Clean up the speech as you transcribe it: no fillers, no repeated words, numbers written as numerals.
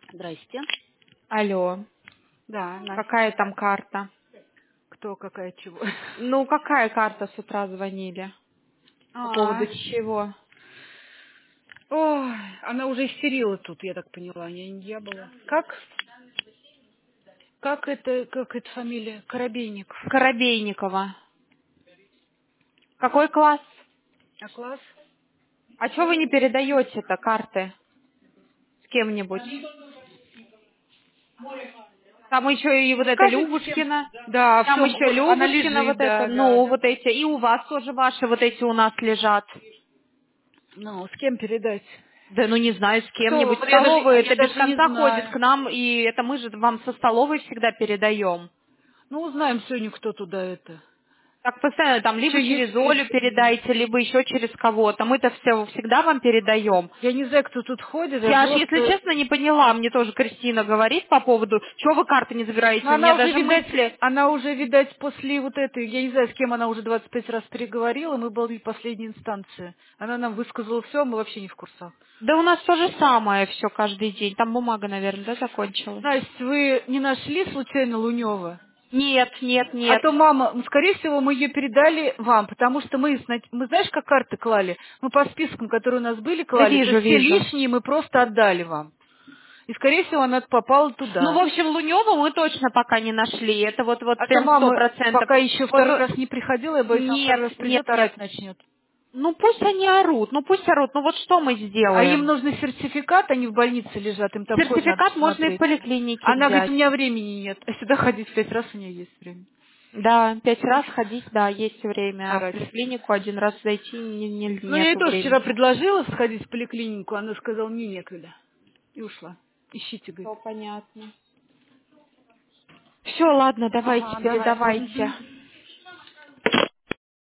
Здрасте. Алло, Да, Настя. какая там карта? Кто, какая, чего? Ну, какая карта с утра звонили? По поводу чего? Ой, она уже истерила тут, я так поняла, я была. Как это фамилия? Коробейников. Коробейникова. Какой класс? А класс? А что вы не передаете-то карты с кем-нибудь? Там еще и вот это Скажите, с кем? Любушкина. Да, Там все, еще она Любушкина лежит, вот это. да. Ну, вот эти. И у вас тоже ваши вот эти у нас лежат. Ну, с кем передать? Да ну не знаю, с Кто? кем-нибудь. Вот Столовая я это без даже не конца ходит к знаю. нам, и это мы же вам со столовой всегда передаем. Ну, узнаем сегодня, кто туда это. Так постоянно там либо Еще через есть Олю решение. передайте, либо еще через кого-то. Мы-то все всегда вам передаем. Я не знаю, кто тут ходит, я Я аж, если просто... честно, не поняла. Мне тоже Кристина говорит по поводу, чего вы карты не забираете. Ну, У меня даже мысли... она уже, видать, после вот этой, я не знаю, с кем она уже 25 раз переговорила, мы были последней инстанции. Она нам высказала все, мы вообще не в курсах. Да у нас то же самое все каждый день. Там бумага, наверное, да, закончилась? Настя, вы не нашли случайно Лунева? Нет, нет, А нет. то мама, скорее всего, мы ее передали вам, потому что мы знаешь, как карты клали? Мы по спискам, которые у нас были, Да клали, то вижу, есть все вижу. лишние мы просто отдали вам. И, скорее всего, она попала Ну, в туда. общем, Лунёву мы точно пока не нашли. Это вот А то прям сто мама процентов. пока еще Вот, второй раз не приходила, я боюсь, она нет, второй раз нет, придет, нет. орать начнет. Ну пусть они орут, ну пусть орут. Ну вот что мы А им сделаем? нужен сертификат, они в больнице лежат, им там вход надо Сертификат можно из посмотреть. поликлиники Она говорит, у взять. меня времени нет. А сюда ходить 5 раз у нее есть время. Да, 5 раз ходить, да, есть время. А в Орать. поликлинику 1 раз зайти Ну, я ей нету тоже вчера времени. предложила сходить в поликлинику, она сказала, мне некогда. И ушла. Ищите, говорит. Все понятно. Все, ладно, давайте, Ага, давайте. передавайте. Мгм.